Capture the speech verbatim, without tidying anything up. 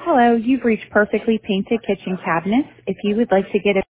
Hello, you've reached Perfectly Painted Kitchen Cabinets. If you would like to get a